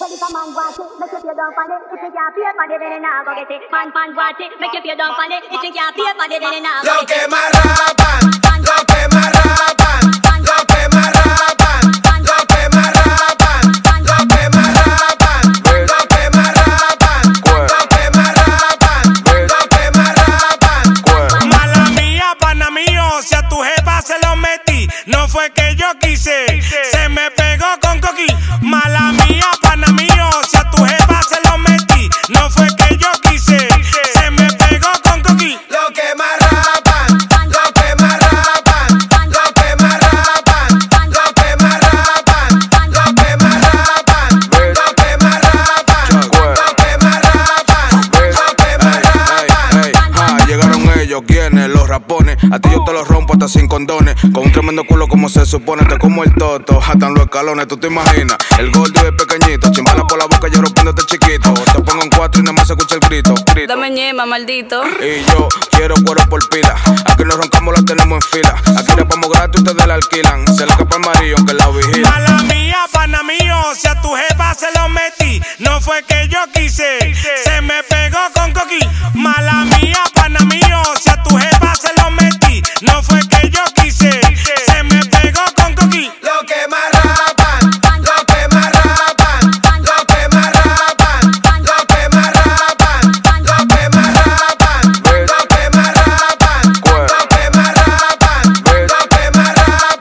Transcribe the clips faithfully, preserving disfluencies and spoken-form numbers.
Well, if a man watch it, make you feel down for it. If you can't pay for it, then you nah go get it. Man, man watch it, make you feel down for it. If you can't pay for it, then you nah go Lo get it. que más rapan, lo que más rapan, lo que más rapan, lo que más rapan, lo que más rapan, lo que más rapan, lo que más rapan, lo que más rapan. Mala mía, pana mío, si a tu jefa se lo metí, no fue que yo quise, se me pegó con coqui. Mala mía, pana mío, si a tu jefa se lo metí, no fue que yo quise, se me pegó con coqui. Lo que más rapan, lo que más rapan, lo que más rapan, lo que más rapan, lo que más rapan, lo que más rapan, lo que más rapan, lo que más rapan. Ey, ja, llegaron ellos, quienes, los rapones. A ti yo te los rompo hasta sin condones. Con un tremendo culo como se supone. Te como el toto, hasta en los escalones. Tú te imaginas, el gordo y el pequeñito. Chimbala por la boca, yo rompiéndote chiquito. Te pongo en cuatro y nada más se escucha el grito, grito. Dame ñema, maldito. Y yo quiero cuero por pila. Aquí nos roncamos, la tenemos en fila. Aquí le ponemos gratis, ustedes la alquilan. Se le escapa el marido, aunque la vigila. Mala mía, pana mío, si a tu jefa se lo metí, no fue que yo quise, se me pegó con coqui. Mala mía, pana mío, si a tu jefa se lo metí, no fue que yo quise, se me pegó con coqui. Lo que más rapan, lo que más rapan, lo que más rapan, lo que más rapan, lo que más rapan, lo que más rapan, lo que más rapan, lo que más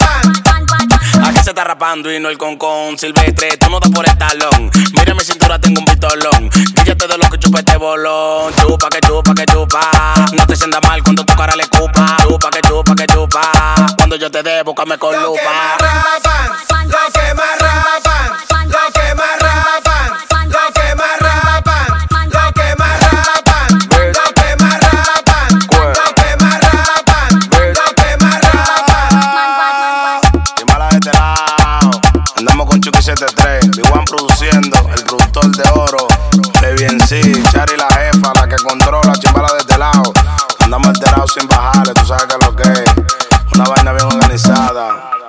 rapan. Aquí se está rapando y no el concón. Silvestre, tú no das por el talón. Mira mi cintura, tengo un pistolón. Díllate de lo que chupa este bolón. Chupa, que chupa, que chupa. No te sientas mal cuando tu cara le cupa. Chupa, que chupa, que chupa. Cuando yo te dé, búscame con Lo que lupa. más rapan, lo que más rapan, lo que más rapan, lo que más rapan, lo que más rapan, lo que más rapan, lo que más rapan, lo que más rapan. Chimbala de este lado. Andamos con Chucky setenta y tres, B uno produciendo, el productor de oro, Baby en sí, Chari la jefa, la que controla. Chimbala de este lado. Andamos alterados sin bajarle, tú sabes que es lo que es. Una vaina bien organizada.